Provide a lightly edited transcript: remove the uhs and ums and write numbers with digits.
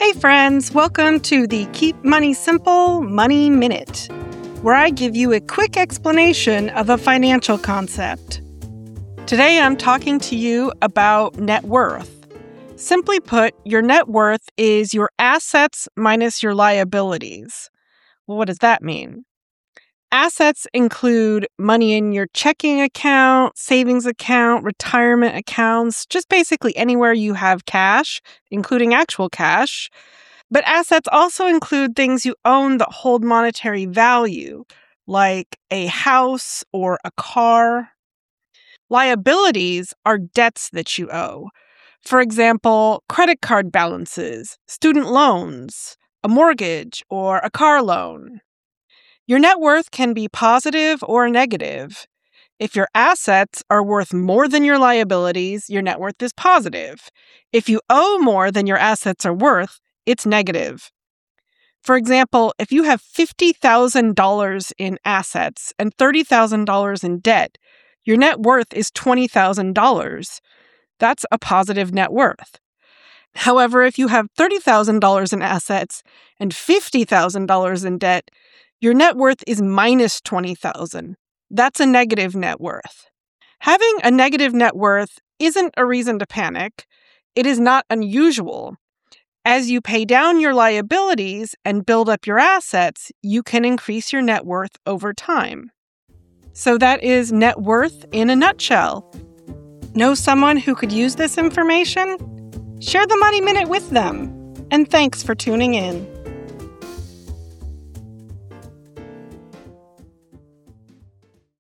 Hey friends, welcome to the Keep Money Simple Money Minute, where I give you a quick explanation of a financial concept. Today I'm talking to you about net worth. Simply put, your net worth is your assets minus your liabilities. Well, what does that mean? Assets include money in your checking account, savings account, retirement accounts, just basically anywhere you have cash, including actual cash. But assets also include things you own that hold monetary value, like a house or a car. Liabilities are debts that you owe. For example, credit card balances, student loans, a mortgage, or a car loan. Your net worth can be positive or negative. If your assets are worth more than your liabilities, your net worth is positive. If you owe more than your assets are worth, it's negative. For example, if you have $50,000 in assets and $30,000 in debt, your net worth is $20,000. That's a positive net worth. However, if you have $30,000 in assets and $50,000 in debt, your net worth is minus $20,000. That's a negative net worth. Having a negative net worth isn't a reason to panic. It is not unusual. As you pay down your liabilities and build up your assets, you can increase your net worth over time. So that is net worth in a nutshell. Know someone who could use this information? Share the Money Minute with them. And thanks for tuning in.